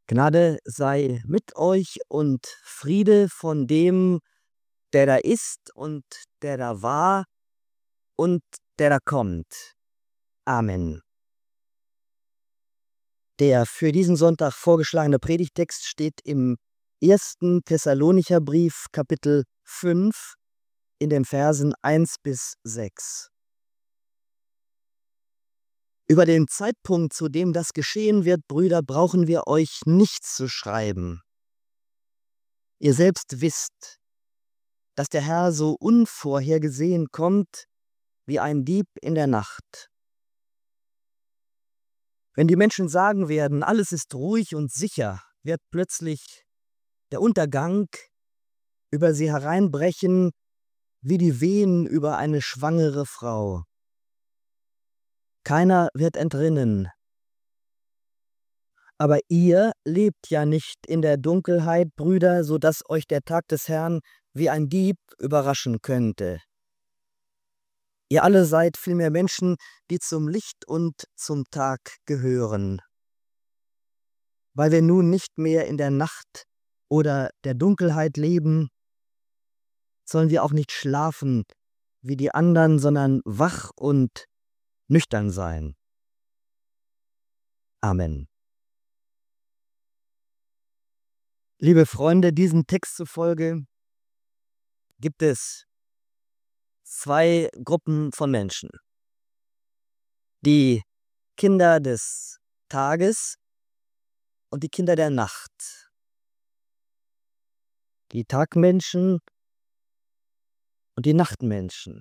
Gnade sei mit euch und Friede von dem, der da ist und der da war und der da kommt. Amen. Der für diesen Sonntag vorgeschlagene Predigtext steht im 1. Thessalonicher Brief, Kapitel 5, in den Versen 1 bis 6. Über den Zeitpunkt, zu dem das geschehen wird, Brüder, brauchen wir euch nichts zu schreiben. Ihr selbst wisst, dass der Herr so unvorhergesehen kommt wie ein Dieb in der Nacht. Wenn die Menschen sagen werden, alles ist ruhig und sicher, wird plötzlich der Untergang über sie hereinbrechen wie die Wehen über eine schwangere Frau. Keiner wird entrinnen. Aber ihr lebt ja nicht in der Dunkelheit, Brüder, so dass euch der Tag des Herrn wie ein Dieb überraschen könnte. Ihr alle seid vielmehr Menschen, die zum Licht und zum Tag gehören. Weil wir nun nicht mehr in der Nacht oder der Dunkelheit leben, sollen wir auch nicht schlafen wie die anderen, sondern wach und nüchtern sein. Amen. Liebe Freunde, diesem Text zufolge gibt es zwei Gruppen von Menschen. Die Kinder des Tages und die Kinder der Nacht. Die Tagmenschen und die Nachtmenschen.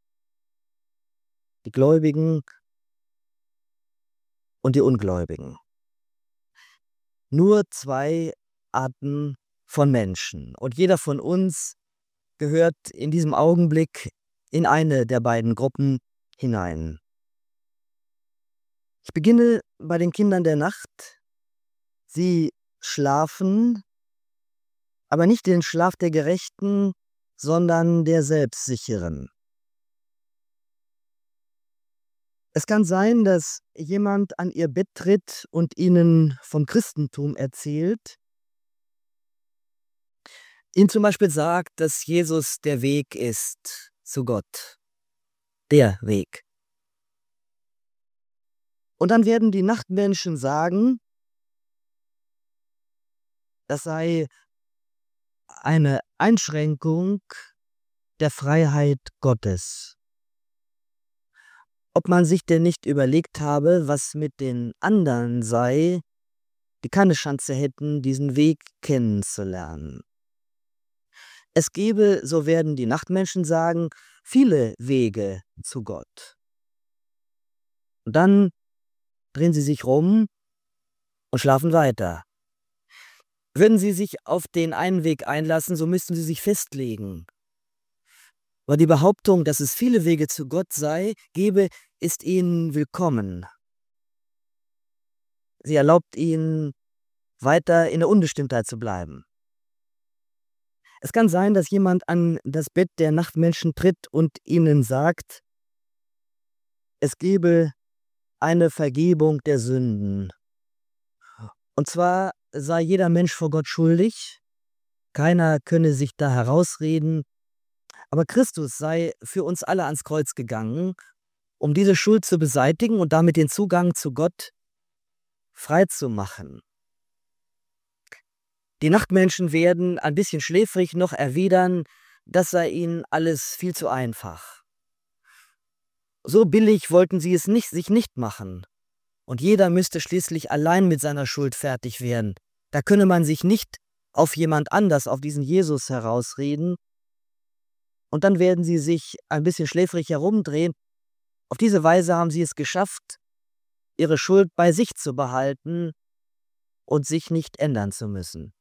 Die Gläubigen und die Ungläubigen. Nur zwei Arten von Menschen. Und jeder von uns gehört in diesem Augenblick in eine der beiden Gruppen hinein. Ich beginne bei den Kindern der Nacht. Sie schlafen, aber nicht den Schlaf der Gerechten, sondern der Selbstsicheren. Es kann sein, dass jemand an ihr Bett tritt und ihnen vom Christentum erzählt, ihnen zum Beispiel sagt, dass Jesus der Weg ist zu Gott. Der Weg. Und dann werden die Nachtmenschen sagen, das sei eine Einschränkung der Freiheit Gottes. Ob man sich denn nicht überlegt habe, was mit den anderen sei, die keine Chance hätten, diesen Weg kennenzulernen. Es gebe, so werden die Nachtmenschen sagen, viele Wege zu Gott. Und dann drehen sie sich rum und schlafen weiter. Würden sie sich auf den einen Weg einlassen, so müssten sie sich festlegen. Aber die Behauptung, dass es viele Wege zu Gott gebe, ist ihnen willkommen. Sie erlaubt ihnen, weiter in der Unbestimmtheit zu bleiben. Es kann sein, dass jemand an das Bett der Nachtmenschen tritt und ihnen sagt, es gebe eine Vergebung der Sünden. Und zwar sei jeder Mensch vor Gott schuldig, keiner könne sich da herausreden, aber Christus sei für uns alle ans Kreuz gegangen, um diese Schuld zu beseitigen und damit den Zugang zu Gott frei zu machen. Die Nachtmenschen werden ein bisschen schläfrig noch erwidern, das sei ihnen alles viel zu einfach. So billig wollten sie es sich nicht machen. Und jeder müsste schließlich allein mit seiner Schuld fertig werden. Da könne man sich nicht auf jemand anders, auf diesen Jesus herausreden. Und dann werden sie sich ein bisschen schläfrig herumdrehen. Auf diese Weise haben sie es geschafft, ihre Schuld bei sich zu behalten und sich nicht ändern zu müssen.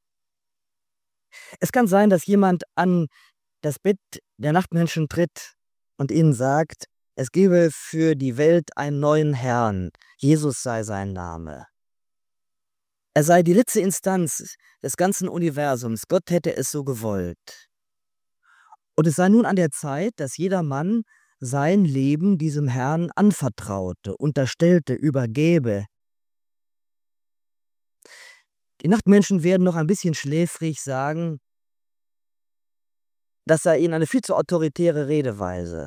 Es kann sein, dass jemand an das Bett der Nachtmenschen tritt und ihnen sagt, es gebe für die Welt einen neuen Herrn, Jesus sei sein Name. Er sei die letzte Instanz des ganzen Universums, Gott hätte es so gewollt. Und es sei nun an der Zeit, dass jeder Mann sein Leben diesem Herrn anvertraute, unterstellte, übergäbe. Die Nachtmenschen werden noch ein bisschen schläfrig sagen, das sei ihnen eine viel zu autoritäre Redeweise.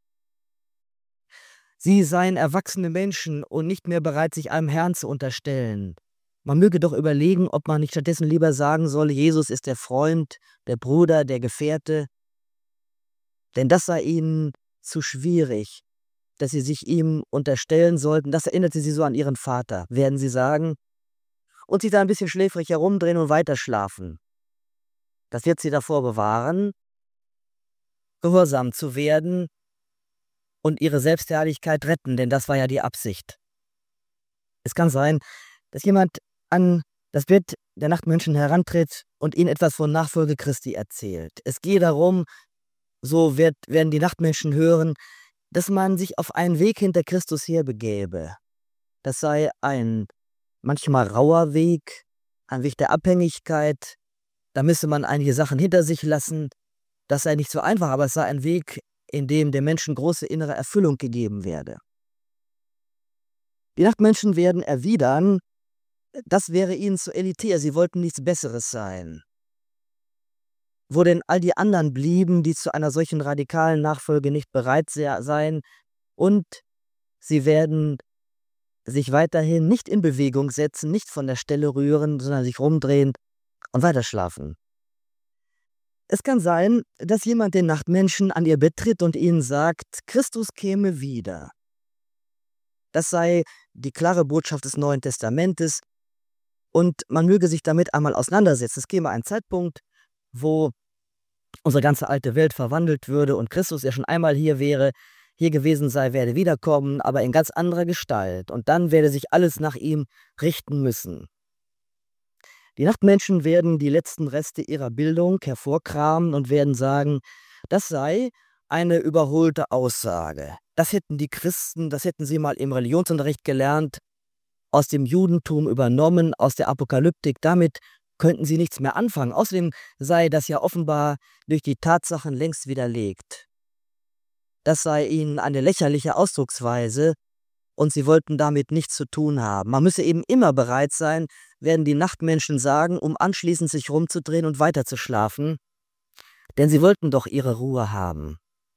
Sie seien erwachsene Menschen und nicht mehr bereit, sich einem Herrn zu unterstellen. Man möge doch überlegen, ob man nicht stattdessen lieber sagen solle, Jesus ist der Freund, der Bruder, der Gefährte. Denn das sei ihnen zu schwierig, dass sie sich ihm unterstellen sollten. Das erinnerte sie so an ihren Vater, werden sie sagen, und sich da ein bisschen schläfrig herumdrehen und weiterschlafen. Das wird sie davor bewahren, gehorsam zu werden und ihre Selbstherrlichkeit retten, denn das war ja die Absicht. Es kann sein, dass jemand an das Bett der Nachtmenschen herantritt und ihnen etwas von Nachfolge Christi erzählt. Es gehe darum, so werden die Nachtmenschen hören, dass man sich auf einen Weg hinter Christus her begäbe. Das sei ein manchmal rauer Weg, ein Weg der Abhängigkeit. Da müsse man einige Sachen hinter sich lassen. Das sei nicht so einfach, aber es sei ein Weg, in dem dem Menschen große innere Erfüllung gegeben werde. Die Nachtmenschen werden erwidern, das wäre ihnen zu elitär, sie wollten nichts Besseres sein. Wo denn all die anderen blieben, die zu einer solchen radikalen Nachfolge nicht bereit seien, und sie werden sich weiterhin nicht in Bewegung setzen, nicht von der Stelle rühren, sondern sich rumdrehen und weiterschlafen. Es kann sein, dass jemand den Nachtmenschen an ihr Bett tritt und ihnen sagt, Christus käme wieder. Das sei die klare Botschaft des Neuen Testamentes und man möge sich damit einmal auseinandersetzen. Es käme ein Zeitpunkt, wo unsere ganze alte Welt verwandelt würde und Christus, der schon einmal hier wäre, hier gewesen sei, werde wiederkommen, aber in ganz anderer Gestalt. Und dann werde sich alles nach ihm richten müssen. Die Nachtmenschen werden die letzten Reste ihrer Bildung hervorkramen und werden sagen, das sei eine überholte Aussage. Das hätten die Christen, das hätten sie mal im Religionsunterricht gelernt, aus dem Judentum übernommen, aus der Apokalyptik. Damit könnten sie nichts mehr anfangen. Außerdem sei das ja offenbar durch die Tatsachen längst widerlegt. Das sei ihnen eine lächerliche Ausdrucksweise und sie wollten damit nichts zu tun haben. Man müsse eben immer bereit sein, werden die Nachtmenschen sagen, um anschließend sich rumzudrehen und weiterzuschlafen, denn sie wollten doch ihre Ruhe haben.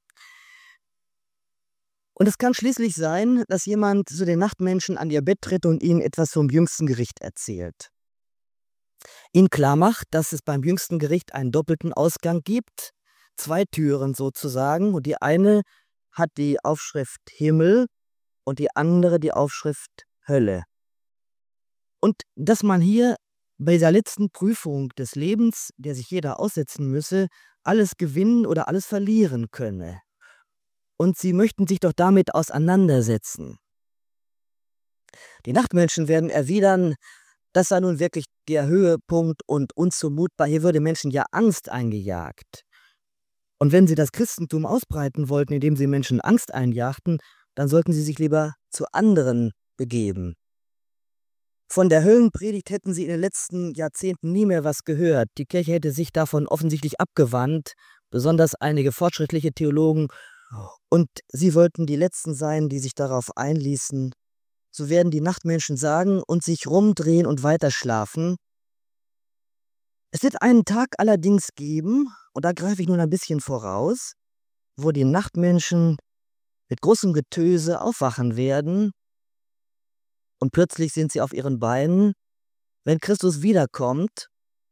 Und es kann schließlich sein, dass jemand zu den Nachtmenschen an ihr Bett tritt und ihnen etwas vom jüngsten Gericht erzählt. Ihnen klar macht, dass es beim jüngsten Gericht einen doppelten Ausgang gibt, 2 Türen sozusagen, und die eine hat die Aufschrift Himmel und die andere die Aufschrift Hölle. Und dass man hier bei der letzten Prüfung des Lebens, der sich jeder aussetzen müsse, alles gewinnen oder alles verlieren könne. Und sie möchten sich doch damit auseinandersetzen. Die Nachtmenschen werden erwidern, das sei nun wirklich der Höhepunkt und unzumutbar. Hier würde Menschen ja Angst eingejagt. Und wenn sie das Christentum ausbreiten wollten, indem sie Menschen Angst einjagten, dann sollten sie sich lieber zu anderen begeben. Von der Höllenpredigt hätten sie in den letzten Jahrzehnten nie mehr was gehört. Die Kirche hätte sich davon offensichtlich abgewandt, besonders einige fortschrittliche Theologen. Und sie wollten die Letzten sein, die sich darauf einließen. So werden die Nachtmenschen sagen und sich rumdrehen und weiterschlafen. Es wird einen Tag allerdings geben, und da greife ich nun ein bisschen voraus, wo die Nachtmenschen mit großem Getöse aufwachen werden und plötzlich sind sie auf ihren Beinen, wenn Christus wiederkommt.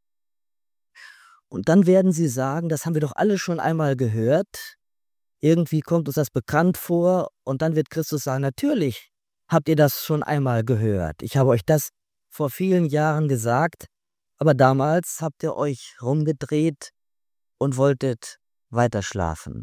Und dann werden sie sagen, das haben wir doch alle schon einmal gehört, irgendwie kommt uns das bekannt vor, und dann wird Christus sagen, natürlich habt ihr das schon einmal gehört. Ich habe euch das vor vielen Jahren gesagt, aber damals habt ihr euch rumgedreht und wolltet weiterschlafen.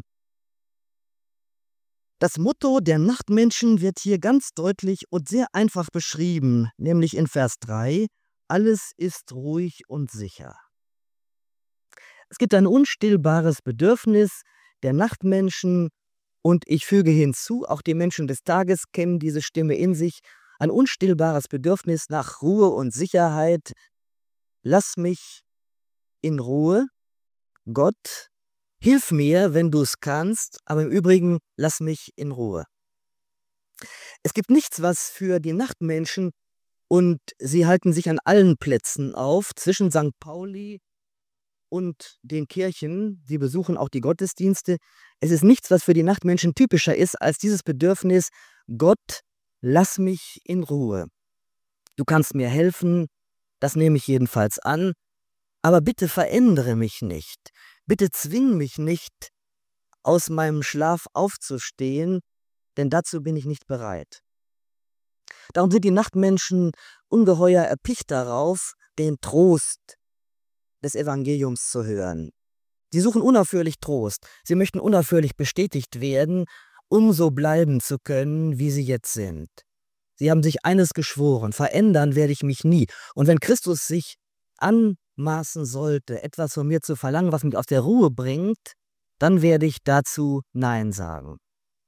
Das Motto der Nachtmenschen wird hier ganz deutlich und sehr einfach beschrieben, nämlich in Vers 3, alles ist ruhig und sicher. Es gibt ein unstillbares Bedürfnis der Nachtmenschen, und ich füge hinzu, auch die Menschen des Tages kennen diese Stimme in sich, ein unstillbares Bedürfnis nach Ruhe und Sicherheit. Lass mich in Ruhe, Gott, hilf mir, wenn du es kannst, aber im Übrigen lass mich in Ruhe. Es gibt nichts, was für die Nachtmenschen und sie halten sich an allen Plätzen auf, zwischen St. Pauli und den Kirchen. Sie besuchen auch die Gottesdienste. Es ist nichts, was für die Nachtmenschen typischer ist, als dieses Bedürfnis: Gott, lass mich in Ruhe. Du kannst mir helfen, das nehme ich jedenfalls an, aber bitte verändere mich nicht. Bitte zwing mich nicht, aus meinem Schlaf aufzustehen, denn dazu bin ich nicht bereit. Darum sind die Nachtmenschen ungeheuer erpicht darauf, den Trost des Evangeliums zu hören. Sie suchen unaufhörlich Trost. Sie möchten unaufhörlich bestätigt werden, um so bleiben zu können, wie sie jetzt sind. Sie haben sich eines geschworen: Verändern werde ich mich nie. Und wenn Christus sich anmaßen sollte, etwas von mir zu verlangen, was mich aus der Ruhe bringt, dann werde ich dazu Nein sagen.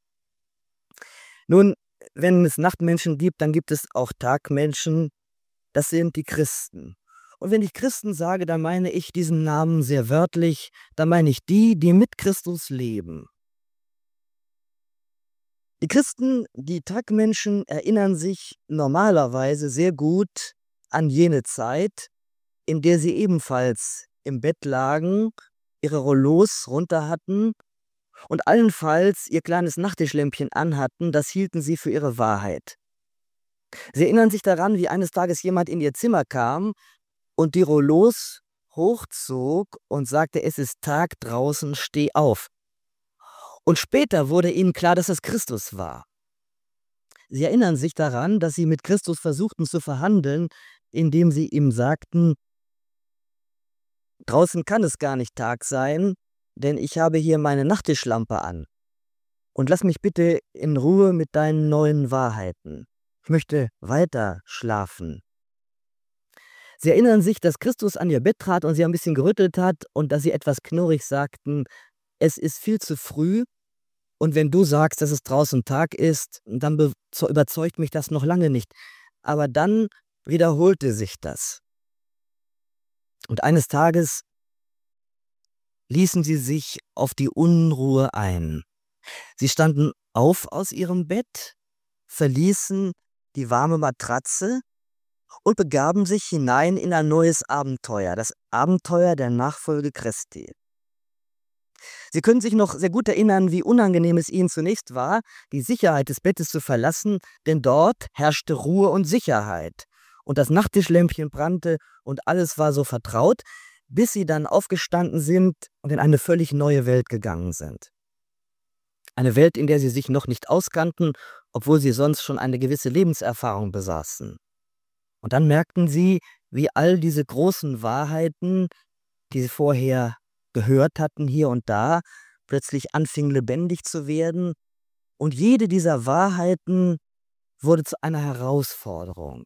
Nun, wenn es Nachtmenschen gibt, dann gibt es auch Tagmenschen. Das sind die Christen. Und wenn ich Christen sage, dann meine ich diesen Namen sehr wörtlich. Dann meine ich die, die mit Christus leben. Die Christen, die Tagmenschen, erinnern sich normalerweise sehr gut an jene Zeit, in der sie ebenfalls im Bett lagen, ihre Rollos runter hatten und allenfalls ihr kleines Nachttischlämpchen anhatten. Das hielten sie für ihre Wahrheit. Sie erinnern sich daran, wie eines Tages jemand in ihr Zimmer kam und die Rollos hochzog und sagte: Es ist Tag draußen, steh auf. Und später wurde ihnen klar, dass es Christus war. Sie erinnern sich daran, dass sie mit Christus versuchten zu verhandeln, indem sie ihm sagten: Draußen kann es gar nicht Tag sein, denn ich habe hier meine Nachttischlampe an. Und lass mich bitte in Ruhe mit deinen neuen Wahrheiten. Ich möchte weiter schlafen. Sie erinnern sich, dass Christus an ihr Bett trat und sie ein bisschen gerüttelt hat und dass sie etwas knurrig sagten: Es ist viel zu früh, und wenn du sagst, dass es draußen Tag ist, dann überzeugt mich das noch lange nicht. Aber dann wiederholte sich das. Und eines Tages ließen sie sich auf die Unruhe ein. Sie standen auf aus ihrem Bett, verließen die warme Matratze und begaben sich hinein in ein neues Abenteuer, das Abenteuer der Nachfolge Christi. Sie können sich noch sehr gut erinnern, wie unangenehm es ihnen zunächst war, die Sicherheit des Bettes zu verlassen, denn dort herrschte Ruhe und Sicherheit. Und das Nachttischlämpchen brannte und alles war so vertraut, bis sie dann aufgestanden sind und in eine völlig neue Welt gegangen sind. Eine Welt, in der sie sich noch nicht auskannten, obwohl sie sonst schon eine gewisse Lebenserfahrung besaßen. Und dann merkten sie, wie all diese großen Wahrheiten, die sie vorher gehört hatten hier und da, plötzlich anfingen lebendig zu werden. Und jede dieser Wahrheiten wurde zu einer Herausforderung.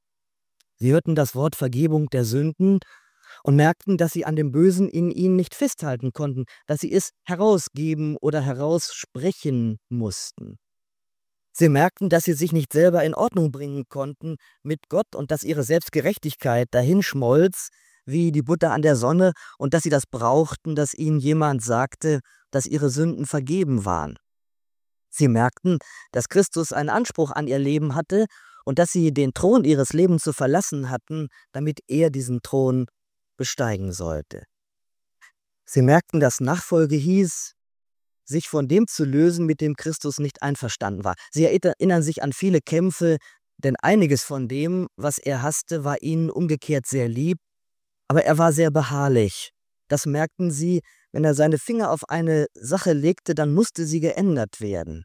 Sie hörten das Wort Vergebung der Sünden und merkten, dass sie an dem Bösen in ihnen nicht festhalten konnten, dass sie es herausgeben oder heraussprechen mussten. Sie merkten, dass sie sich nicht selber in Ordnung bringen konnten mit Gott und dass ihre Selbstgerechtigkeit dahinschmolz wie die Butter an der Sonne und dass sie das brauchten, dass ihnen jemand sagte, dass ihre Sünden vergeben waren. Sie merkten, dass Christus einen Anspruch an ihr Leben hatte und dass sie den Thron ihres Lebens zu verlassen hatten, damit er diesen Thron besteigen sollte. Sie merkten, dass Nachfolge hieß, sich von dem zu lösen, mit dem Christus nicht einverstanden war. Sie erinnern sich an viele Kämpfe, denn einiges von dem, was er hasste, war ihnen umgekehrt sehr lieb, aber er war sehr beharrlich. Das merkten sie, wenn er seine Finger auf eine Sache legte, dann musste sie geändert werden.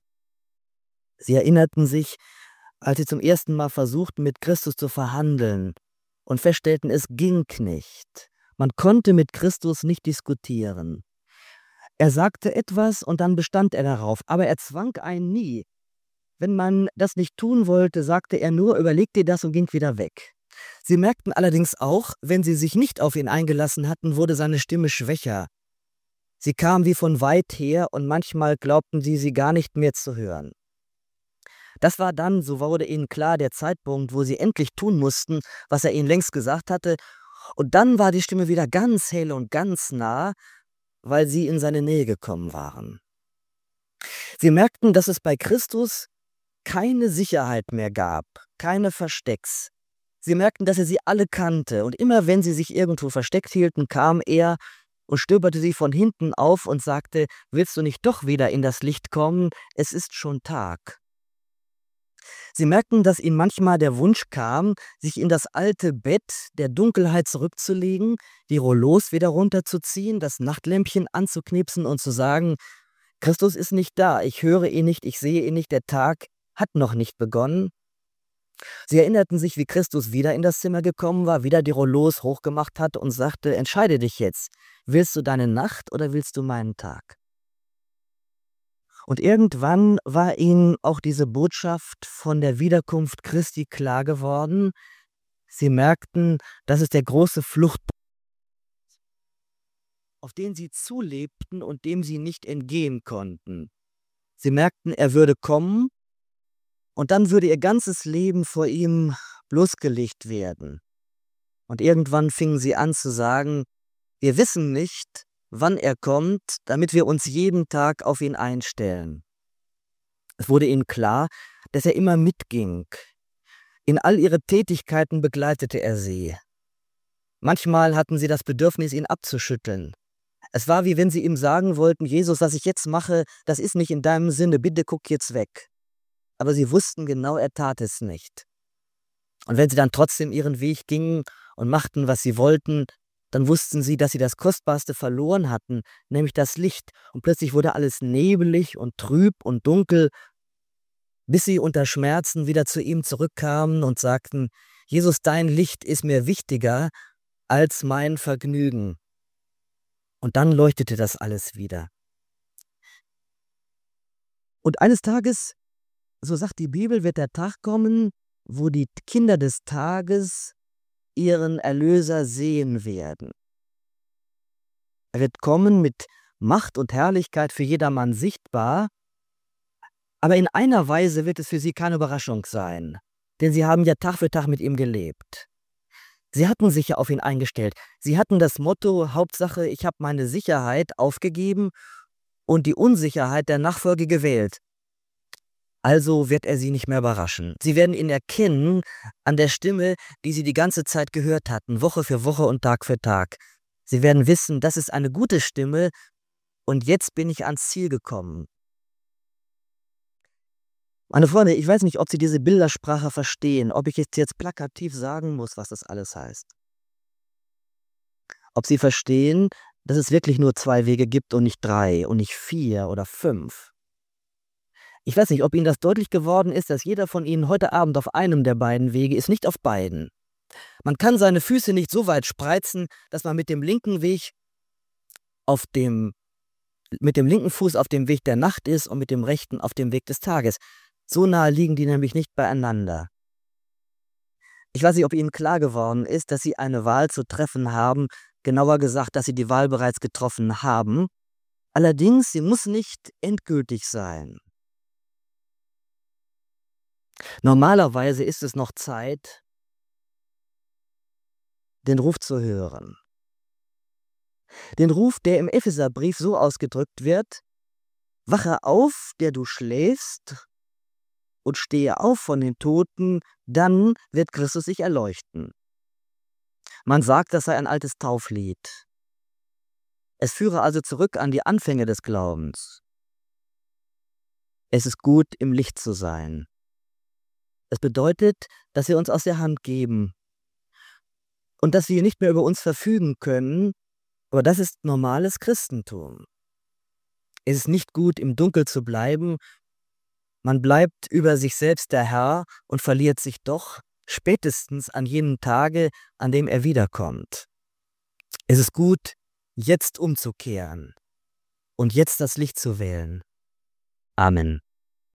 Sie erinnerten sich, als sie zum ersten Mal versuchten, mit Christus zu verhandeln und feststellten, es ging nicht. Man konnte mit Christus nicht diskutieren. Er sagte etwas und dann bestand er darauf, aber er zwang einen nie. Wenn man das nicht tun wollte, sagte er nur: Überleg dir das, und ging wieder weg. Sie merkten allerdings auch, wenn sie sich nicht auf ihn eingelassen hatten, wurde seine Stimme schwächer. Sie kam wie von weit her und manchmal glaubten sie gar nicht mehr zu hören. Das war dann, so wurde ihnen klar, der Zeitpunkt, wo sie endlich tun mussten, was er ihnen längst gesagt hatte. Und dann war die Stimme wieder ganz hell und ganz nah, weil sie in seine Nähe gekommen waren. Sie merkten, dass es bei Christus keine Sicherheit mehr gab, keine Verstecks. Sie merkten, dass er sie alle kannte, und immer wenn sie sich irgendwo versteckt hielten, kam er und stöberte sie von hinten auf und sagte: »Willst du nicht doch wieder in das Licht kommen? Es ist schon Tag.« Sie merkten, dass ihm manchmal der Wunsch kam, sich in das alte Bett der Dunkelheit zurückzulegen, die Rollos wieder runterzuziehen, das Nachtlämpchen anzuknipsen und zu sagen: »Christus ist nicht da, ich höre ihn nicht, ich sehe ihn nicht, der Tag hat noch nicht begonnen.« Sie erinnerten sich, wie Christus wieder in das Zimmer gekommen war, wieder die Rollos hochgemacht hat und sagte: »Entscheide dich jetzt. Willst du deine Nacht oder willst du meinen Tag?« Und irgendwann war ihnen auch diese Botschaft von der Wiederkunft Christi klar geworden. Sie merkten, dass es der große Fluchtpunkt, auf den sie zulebten und dem sie nicht entgehen konnten. Sie merkten, er würde kommen, und dann würde ihr ganzes Leben vor ihm bloßgelegt werden. Und irgendwann fingen sie an zu sagen: »Wir wissen nicht, wann er kommt, damit wir uns jeden Tag auf ihn einstellen.« Es wurde ihnen klar, dass er immer mitging. In all ihre Tätigkeiten begleitete er sie. Manchmal hatten sie das Bedürfnis, ihn abzuschütteln. Es war, wie wenn sie ihm sagen wollten: »Jesus, was ich jetzt mache, das ist nicht in deinem Sinne, bitte guck jetzt weg.« Aber sie wussten genau, er tat es nicht. Und wenn sie dann trotzdem ihren Weg gingen und machten, was sie wollten, dann wussten sie, dass sie das Kostbarste verloren hatten, nämlich das Licht. Und plötzlich wurde alles nebelig und trüb und dunkel, bis sie unter Schmerzen wieder zu ihm zurückkamen und sagten: »Jesus, dein Licht ist mir wichtiger als mein Vergnügen.« Und dann leuchtete das alles wieder. Und eines Tages, so sagt die Bibel, wird der Tag kommen, wo die Kinder des Tages ihren Erlöser sehen werden. Er wird kommen mit Macht und Herrlichkeit für jedermann sichtbar, aber in einer Weise wird es für sie keine Überraschung sein, denn sie haben ja Tag für Tag mit ihm gelebt. Sie hatten sich ja auf ihn eingestellt. Sie hatten das Motto: Hauptsache, ich habe meine Sicherheit aufgegeben und die Unsicherheit der Nachfolge gewählt. Also wird er sie nicht mehr überraschen. Sie werden ihn erkennen an der Stimme, die sie die ganze Zeit gehört hatten, Woche für Woche und Tag für Tag. Sie werden wissen, das ist eine gute Stimme und jetzt bin ich ans Ziel gekommen. Meine Freunde, ich weiß nicht, ob Sie diese Bildersprache verstehen, ob ich jetzt plakativ sagen muss, was das alles heißt. Ob Sie verstehen, dass es wirklich nur 2 Wege gibt und nicht 3 und nicht 4 oder 5. Ich weiß nicht, ob Ihnen das deutlich geworden ist, dass jeder von Ihnen heute Abend auf einem der beiden Wege ist, nicht auf beiden. Man kann seine Füße nicht so weit spreizen, dass man mit dem linken Fuß auf dem Weg der Nacht ist und mit dem rechten auf dem Weg des Tages. So nahe liegen die nämlich nicht beieinander. Ich weiß nicht, ob Ihnen klar geworden ist, dass Sie eine Wahl zu treffen haben, genauer gesagt, dass Sie die Wahl bereits getroffen haben. Allerdings, sie muss nicht endgültig sein. Normalerweise ist es noch Zeit, den Ruf zu hören. Den Ruf, der im Epheserbrief so ausgedrückt wird: »Wache auf, der du schläfst, und stehe auf von den Toten, dann wird Christus sich erleuchten.« Man sagt, das sei ein altes Tauflied. Es führe also zurück an die Anfänge des Glaubens. Es ist gut, im Licht zu sein. Es bedeutet, dass wir uns aus der Hand geben und dass wir nicht mehr über uns verfügen können, aber das ist normales Christentum. Es ist nicht gut, im Dunkel zu bleiben. Man bleibt über sich selbst der Herr und verliert sich doch spätestens an jenem Tage, an dem er wiederkommt. Es ist gut, jetzt umzukehren und jetzt das Licht zu wählen. Amen.